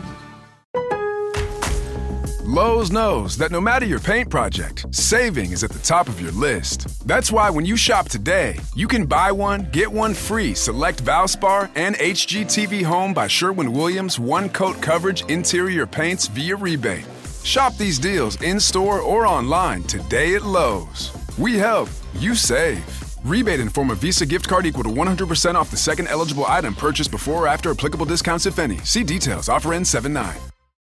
[SPEAKER 8] Lowe's knows that no matter your paint project, saving is at the top of your list. That's why when you shop today, you can buy one, get one free select Valspar and HGTV Home by Sherwin-Williams one-coat coverage interior paints via rebate. Shop these deals in-store or online today at Lowe's. We help, you save. Rebate in form of Visa gift card equal to 100% off the second eligible item purchased before or after applicable discounts, if any. See details. Offer ends 7/9.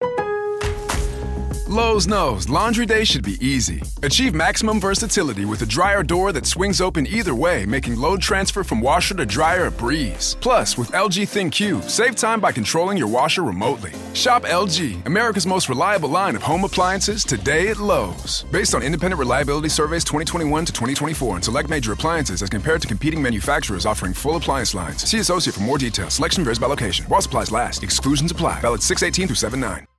[SPEAKER 8] Lowe's knows laundry day should be easy. Achieve maximum versatility with a dryer door that swings open either way, making load transfer from washer to dryer a breeze. Plus, with LG ThinQ, save time by controlling your washer remotely. Shop LG, America's most reliable line of home appliances, today at Lowe's. Based on independent reliability surveys 2021 to 2024 and select major appliances as compared to competing manufacturers offering full appliance lines. See associate for more details. Selection varies by location. While supplies last. Exclusions apply. Valid 6/18 through 7/9.